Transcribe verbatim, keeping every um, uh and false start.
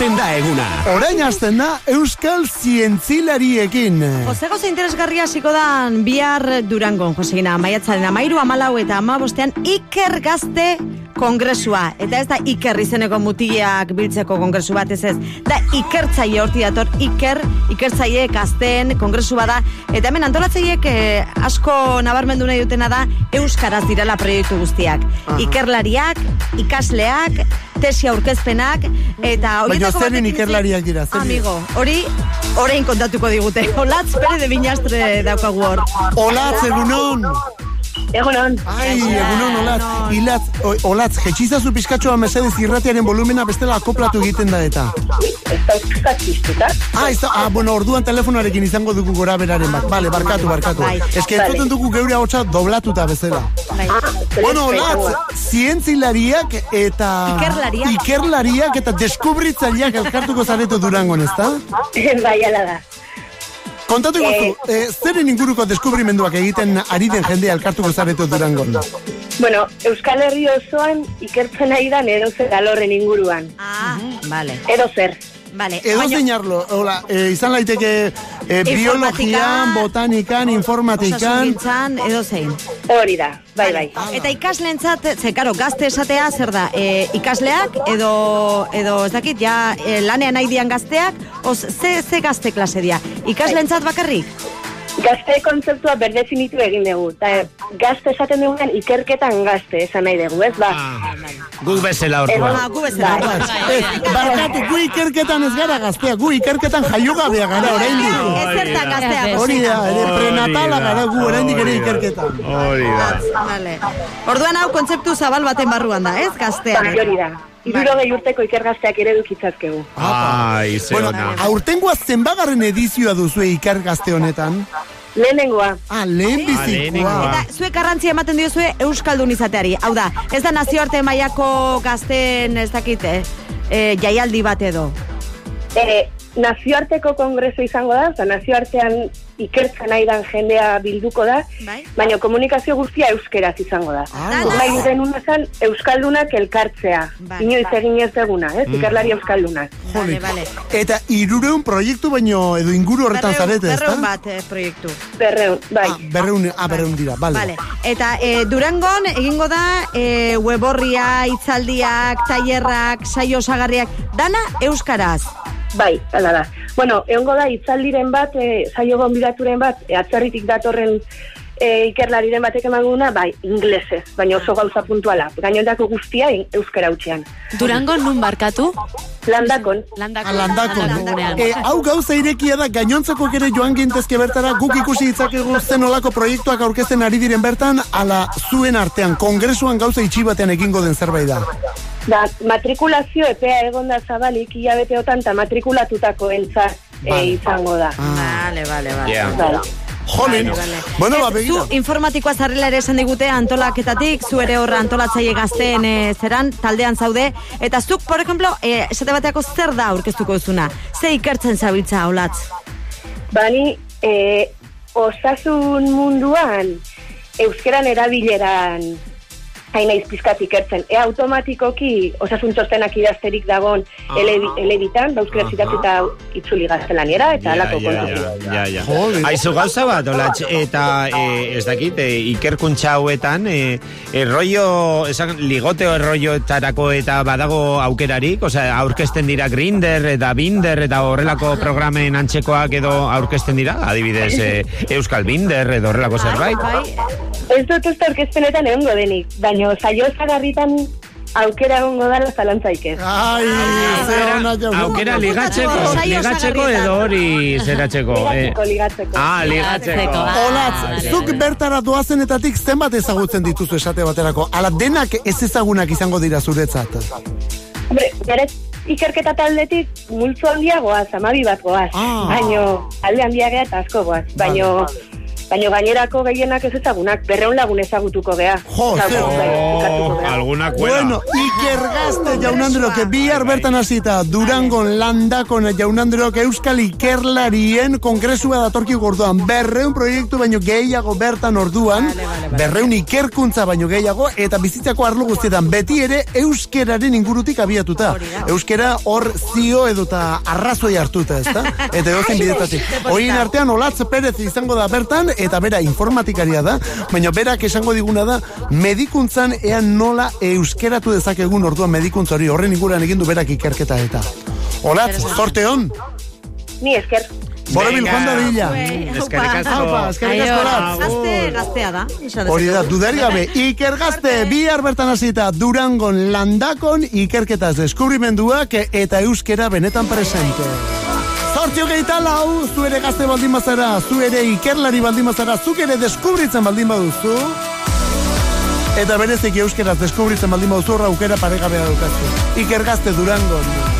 hasten da eguna. Orain hasten da Euskal Zientzilariekin. Jose goza interesgarria hasiko da bihar Durangon, Josegina, maiatzaren amairu, amalau eta amabostean Iker Gazte kongresua. Eta ez da Iker izeneko mutileak biltzeko kongresu bat, ez ez. Da ikertzaile horti dator, Iker, ikertzaile gazteen kongresu bada. Eta hemen antolatzaileek eh, asko nabarmendu nahi dutena da euskaraz direla proiektu guztiak. Aha. Ikerlariak, ikasleak, tesi aurkezpenak, eta... Baina zerin ikerlariak dira, zerin. Amigo, hori, orain kontatuko digute. Olatz Pere de Viñastre daukagu hor. Olatz, egunon! Egunon. Ai, egunon, Olatz. Ilatz, Olatz, jetxizazu pizkatxoa mesedez irratiaren volumena bestela akoplatu egiten da eta. Ez da euskatiztuta. Ah, ez da, ah, bueno, orduan telefonarekin izango dugu gora beraren bat. Vale, barkatu, barkatu. Bai. Ez que entzuten dugu geure hotza doblatuta bezala. Bai. Bueno, Olatz, zientzilariak eta... Ikerlariak. Ikerlariak eta deskubritzaileak elkartuko zaretu Durangon, ez da? Bai, ala da. Kontatu gozu, eh, zeren inguruko deskubrimenduak egiten ari den jendea elkartuko zaretu Durangon? Bueno, Euskal Herri osoan ikertzen ari da edo zer alorren inguruan. Ah, vale. Edo zer. Vale. Edo zeinarlo, hola, eh, izan laiteke eh, biologian, botanikan, informatikan. Osasungintzan, edo zein. Hori da, bai, bai. Eta ikasleentzat, ze, karo, gazte esatea zer da, e, ikasleak, edo, edo ez dakit, ja, e, lanean nahi dian gazteak, oz, ze, ze gazte klase dia? Ikasleentzat bakarrik? Gazte kontzeptua berdefinitu egin dugu. Ta, gazte esaten dugunean ikerketan gazte esan nahi dugu, ez ba? Ah, guk bezala orduan. Ah, gu bezala orduan. Barkatu, gu ikerketan ez gara gaztea, gu ikerketan jaiogabea gara oraindik. Ez zertan gaztea. Hori da, ere prenatala gara gu oraindik ere ikerketan. Hori da. Vale. Orduan hau kontzeptu zabal baten barruan da, ez gaztea? Bai, hori da. Irurogei urteko ikergazteak ere dukitzazkegu. Ai, ze Bueno, ona. aurtengoa zenbagarren edizioa duzue ikergazte honetan? Lehenengoa. Ah, lehen bizikoa. Eta zuek garrantzia ematen diozue euskaldun izateari. Hau da, ez da nazioarte mailako gazteen ez dakite, e, jaialdi bat edo. E, nazioarteko kongreso izango da, eta nazioartean ikertzen nahi dan jendea bilduko da, Bai. baina komunikazio guztia euskeraz izango da. Ah, Nahi duten unazan, euskaldunak elkartzea. Bai. Inoiz egin ez deguna, ez? Ikerlari euskaldunak. Vale, vale. Eta hirureun proiektu baino edo inguru horretan zarete, ez da? Berreun bat eh, proiektu. Berreun, bai. Ah, berreun, ah, berreun dira, bale. Vale. Eta e, Durangon egingo da e, weborria, hitzaldiak, tailerrak, saio osagarriak, dana euskaraz. Bai, hala da. Bueno, egongo da hitzaldiren bat, e, saio gonbidaturen bat, e, atzerritik datorren e, ikerlariren batek emaguna, bai, inglesez, baina oso gauza puntuala. Gainondako guztia euskara hutsean. Durangon nun barkatu? Landakon. Landakon. Landakon. Landakonean. E, hau gauza irekia da, gainontzeko ere joan gintezke bertara, guk ikusi ditzakegu zen olako proiektuak aurkezten ari diren bertan, ala zuen artean, kongresuan gauza itxi batean egingo den zerbait da. Da, matrikulazio epea egonda zabalik hilabeteotan eta matrikulatutako entzat e, izango da. Vale, vale, vale. Yeah. Bai. Jolin, bueno, ba, begira. Zu informatikoa zarrela ere esan digute antolaketatik, zu ere horra antolatzaile gazteen e, zeran, taldean zaude, eta zuk, por ejemplo, e, esate bateako zer da aurkeztuko duzuna? Ze ikertzen zabiltza, Olatz? Bani, e, osasun munduan, euskeran erabileran, haina izpizkat ikertzen. E automatikoki osasun txostenak idazterik dagon elebitan, da euskera zitatita itzuli gaztelaniera, eta alako kontu. Ja, ja, ja. Aizu gauza bat, Olatz, eta e, ez dakit, e, ikerkuntza hauetan, e, e, rollo, esan, ligoteo errolloetarako eta badago aukerarik, osea, aurkezten dira Grindr eta Binder eta horrelako programen antzekoak edo aurkezten dira, adibidez, e, Euskal Binder edo horrelako zerbait. Ez dut uste aurkezpenetan egongo denik, baina saio ezagarritan aukera egongo dala zalantzaik ez. Ai, ze ona jo. Aukera ligatzeko, ligatzeko edo hori zeratzeko. Ligatzeko, ligatzeko. Ah, ligatzeko. Olatz, zuk bertara doazenetatik zenbat ezagutzen dituzu esate baterako? Ala denak ez ezagunak izango dira zuretzat? Hombre, gero ikerketa taldetik multzo handia goaz, amabi bat goaz. Ah. Baino, alde handia gea eta asko goaz. Baino, baina gainerako gehienak ez ezagunak, berreun lagun ezagutuko gea. Jo, zer. Oh, alguna cuela. Bueno, Iker Gazte jaunandrok bihar bertan hasita Durangon landakon jaunandrok Euskal Ikerlarien kongresua datorki gorduan. Berreun proiektu baino gehiago bertan orduan, vale, vale, vale. berreun ikerkuntza baino gehiago, eta bizitzako arlo guztietan beti ere euskeraren ingurutik abiatuta. Euskera hor zio edota arrazoi hartuta, ezta? Eta edozein bidetatik. Horien artean Olatz Perez izango da bertan, eta bera informatikaria da, baina berak esango diguna da medikuntzan ean nola euskeratu dezakegun orduan medikuntza hori, horren inguruan egin du berak ikerketa eta. Olatz, zorte hon? Ni esker. Borobil joan da dilla. Eskerrik asko. Aupa, eskerrik asko, Olatz. Gazte, gaztea da. Hori da, dudari gabe, Iker Gazte, bihar bertan hasita Durangon landakon ikerketaz deskubrimenduak eta euskera benetan presente. Zortzio gehieta lau, zu ere gazte baldin bazara, zu ere ikerlari baldin bazara, zuk ere deskubritzen baldin baduzu, eta bereziki euskeraz deskubritzen baldin baduzu, horra aukera paregabea daukazu. Iker Gazte Durangon.